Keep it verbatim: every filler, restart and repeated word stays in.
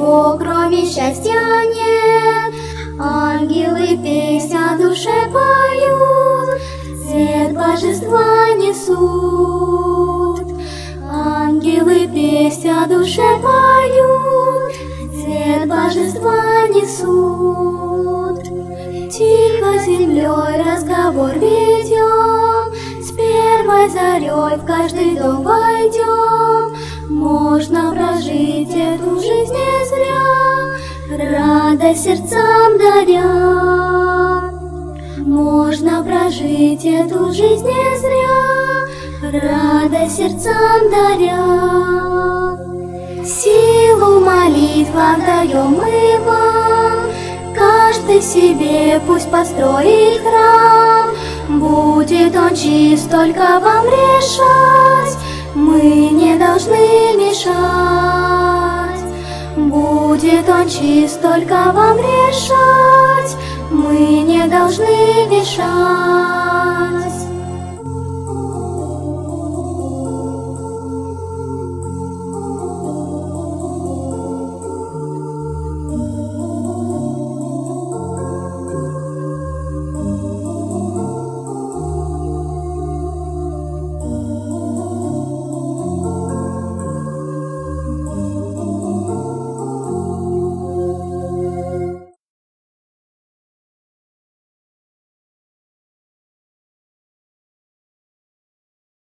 него кроме счастья нет. Ангелы песнь о душе поют, цвет божества несут. Ангелы песнь о душе поют, цвет божества несут. Тихо землей разговор ведем, с первой зарей в каждый дом войдем. Можно прожить эту жизнь не зря, радость сердцам даря. Можно прожить эту жизнь не зря, радость сердцам даря. Силу молитвам даем мы вам, каждый себе пусть построит храм. Будет он чист, только вам решать, мы не должны мешать. Будет он чист, только вам решать, мы не должны мешать.